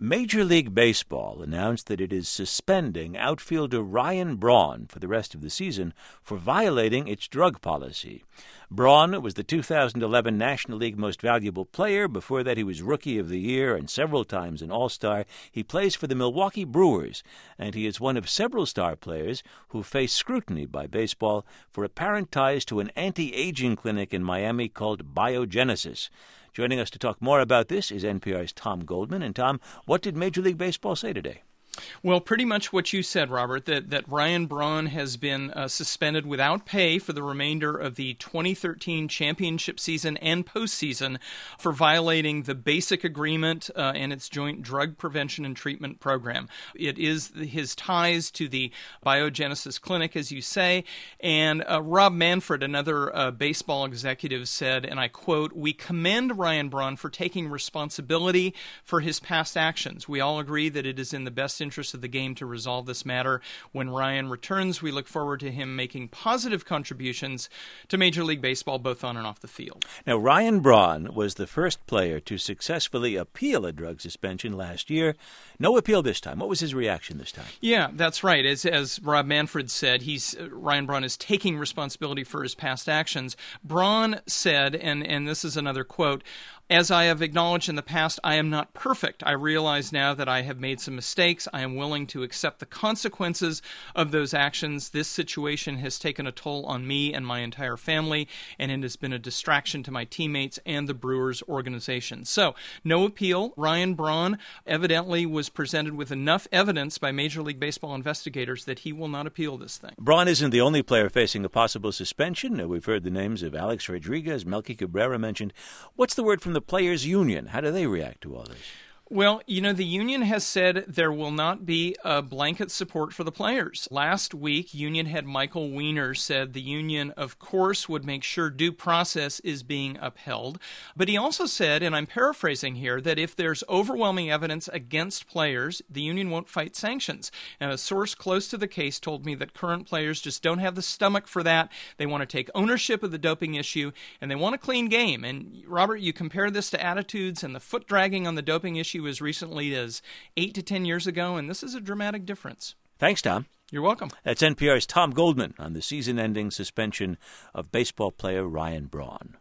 Major League Baseball announced that it is suspending outfielder Ryan Braun for the rest of the season for violating its drug policy. Braun was the 2011 National League Most Valuable Player. Before that, he was Rookie of the Year and several times an All-Star. He plays for the Milwaukee Brewers, and he is one of several star players who face scrutiny by baseball for apparent ties to an anti-aging clinic in Miami called Biogenesis. Joining us to talk more about this is NPR's Tom Goldman. And Tom, what did Major League Baseball say today? Well, pretty much what you said, Robert, that Ryan Braun has been suspended without pay for the remainder of the 2013 championship season and postseason for violating the basic agreement and its joint drug prevention and treatment program. It is his ties to the Biogenesis Clinic, as you say, and Rob Manfred, another baseball executive, said, and I quote, "We commend Ryan Braun for taking responsibility for his past actions. We all agree that it is in the best interest of the game to resolve this matter. When Ryan returns, we look forward to him making positive contributions to Major League Baseball, both on and off the field." Now, Ryan Braun was the first player to successfully appeal a drug suspension last year. No appeal this time. What was his reaction this time? Yeah, that's right. As Rob Manfred said, Ryan Braun is taking responsibility for his past actions. Braun said, and this is another quote, "As I have acknowledged in the past, I am not perfect. I realize now that I have made some mistakes. I am willing to accept the consequences of those actions. This situation has taken a toll on me and my entire family, and it has been a distraction to my teammates and the Brewers organization." So, no appeal. Ryan Braun evidently was presented with enough evidence by Major League Baseball investigators that he will not appeal this thing. Braun isn't the only player facing a possible suspension. We've heard the names of Alex Rodriguez, Melky Cabrera mentioned. What's the word from the Players Union? How do they react to all this? Well, the union has said there will not be a blanket support for the players. Last week, union head Michael Weiner said the union, of course, would make sure due process is being upheld. But he also said, and I'm paraphrasing here, that if there's overwhelming evidence against players, the union won't fight sanctions. Now, a source close to the case told me that current players just don't have the stomach for that. They want to take ownership of the doping issue, and they want a clean game. And, Robert, you compare this to attitudes and the foot dragging on the doping issue as recently as 8 to 10 years ago, and this is a dramatic difference. Thanks, Tom. You're welcome. That's NPR's Tom Goldman on the season-ending suspension of baseball player Ryan Braun.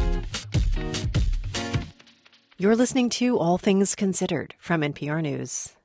You're listening to All Things Considered from NPR News.